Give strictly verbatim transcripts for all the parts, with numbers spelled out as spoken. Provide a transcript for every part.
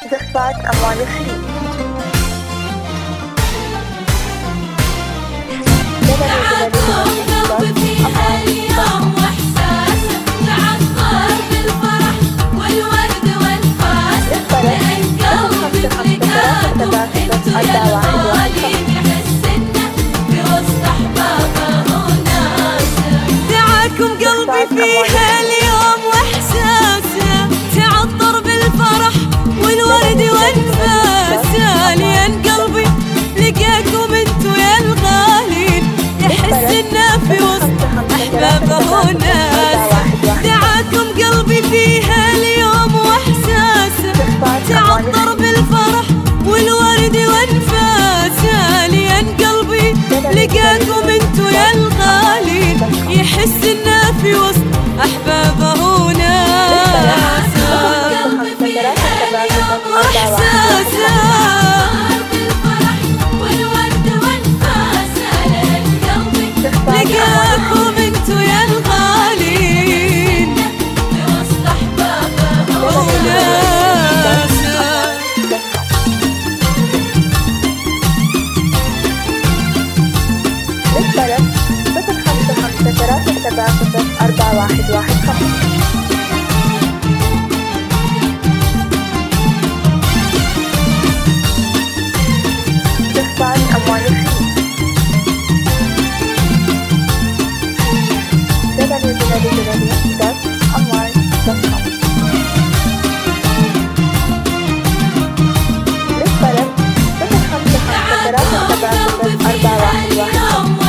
زفات أموال الخليج. قلبي فيها اليوم وإحساسه تعطر بالفرح والورد والفاس، لأن قلبي بلقاكم انتو يا الغالين يحس إنه في وسط أحبابه وناسه. دعاكم قلبي فيها اليوم وإحساسه تعطر بالفرح والورد والفاس، لأن قلبي لقاكم انتو يا الغالين يحس إنه في وسط أحبابه وناس. دعاكم قلبي فيها اليوم وإحساسه تعطر بالفرح والورد والنفاس، لأن قلبي لقاكم انتو يا الغالين يحس إنه في وسط أحبابه وناس. قلبي فيها اليوم وإحساسه لقاكم انتو يا الغالين في وسط أحبابه وناسه. للطلب صفر خمسة خمسة ثلاثة سبعة صفر أربعة واحد واحد خمسة. زفات أموال الخليج. أموال دوت كوم. للطلب صفر خمسة خمسة ثلاثة سبعة صفر أربعة واحد واحد خمسة.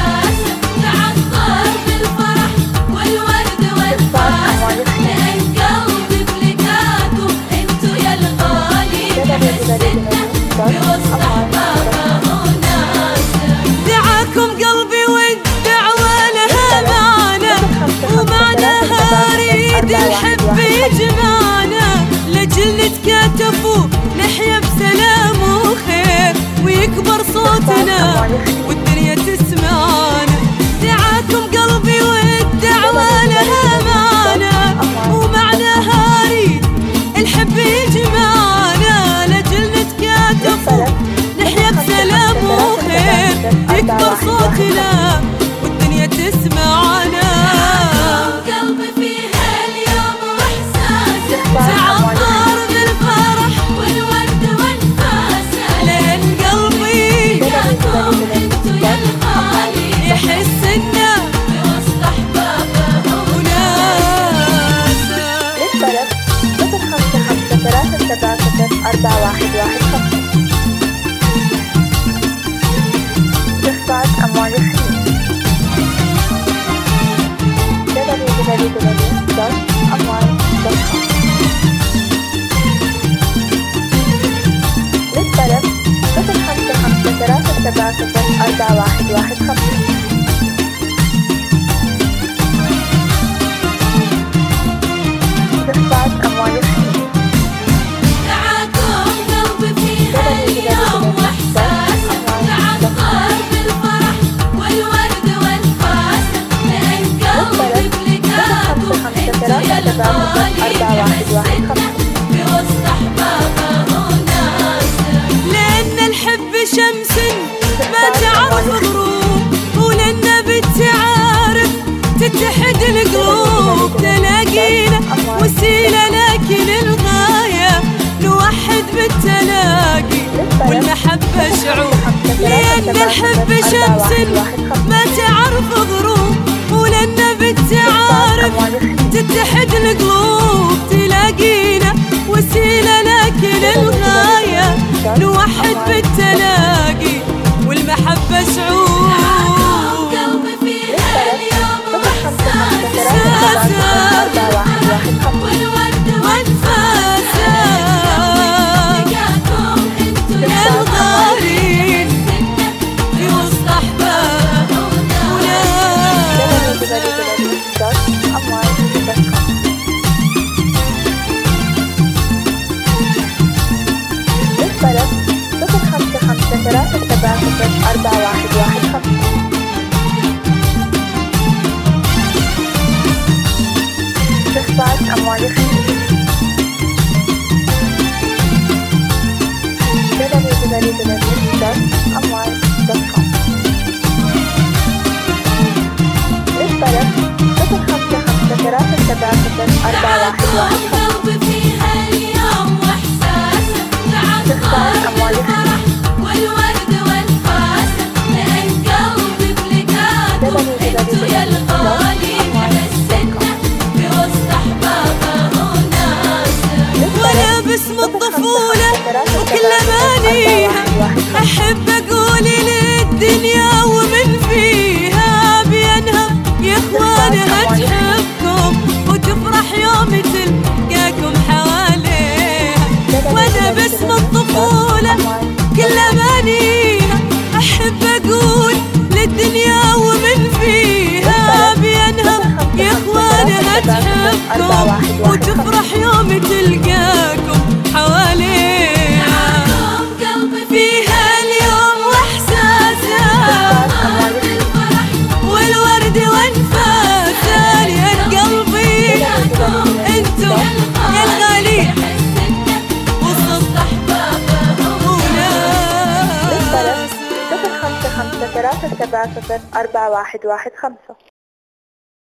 تعطر بالفرح والورد والفاس، لأن قلبي بلقاكم انتو يا الغالين يحس إنه في وسط أحبابه وناسه. دعاكم قلبي والدعوة لها معنا، ومعناها أريد الحب يجمعنا، لجل نتكاتفوا نحيا بسلام وخير ويكبر صوتنا والدنيا تسمعنا. دعاكم قلبي والدعوة لها معنا، ومعناها أريد الحب يجمعنا، لجل نتكاتفوا نحيا بسلام وخير يكبر صوتنا والدنيا تسمعنا. قلبي فيها اليوم وإحساسه تعطر بالفرح والورد والنفاس، لأن قلبي لقاكم انتو يا الغالين يحس إنه في وسط أحبابه وناسه. للطلب صفر خمسة خمسة ثلاثة سبعة صفر أربعة واحد واحد خمسة. زفات أموال الخليج. أموال دوت كوم. للطلب صفر خمسة خمسة ثلاثة سبعة صفر أربعة واحد واحد خمسة. زفات أموال الخليج. دعاكم قلبي فيها اليوم وإحساسه تعطر بالفرح والورد والنفاس، لأن قلبي بلقاكم انتو يا الغالين يحس إنه في وسط أحبابه وناسه. لأن الحب شمس ما تعرف غروب، ولأن بالتعارف تتحد القلوب، تلاقينا وسيلة لكن الغاية نوحد بالتلاقي والمحبة شعور. لأن الحب شمس ما تعرف غروب، ولأن بالتعارف تتحد القلوب، تلاقينا وسيلة لكن الغاية نوحد بالتلاقي والمحبة شعور. قلبي فيها اليوم وإحساسه والورد والنفاسه، لقاكم انتو يا الغالين في وسط أحبابه وناسه. أموال دوت كوم. للطلب صفر خمسة خمسة ثلاثة سبعة صفر أربعة واحد واحد خمسة. زفات أموال الخليج. صفر خمسة خمسة ثلاثة سبعة صفر أربعة واحد واحد خمسة. قلبي فيها اليوم واحساسه تختار أموال الفرح والورد والفاسة لأن قلبي بلقاكم انتو يا الغالي حسيتنا في وسط احبابه وناسه. وانا باسم الطفولة وكل امانيها احب اقول للدنيا ومن فيها بينها يا اخوانها تحبكم وتفرح يوم تلقاكم حواليها. وانا باسم الطفولة كل امانيها احب اقول للدنيا ومن فيها بينها يا اخوانها تحبكم وتفرح يوم تلقاكم حواليها. قلبي فيها اليوم واحساسه والورد وانفاسه لأن قلبي انتو يا الغالي وسط احبابه وناسه. صفر خمسة خمسة ثلاثة سبعة صفر أربعة واحد واحد خمسة.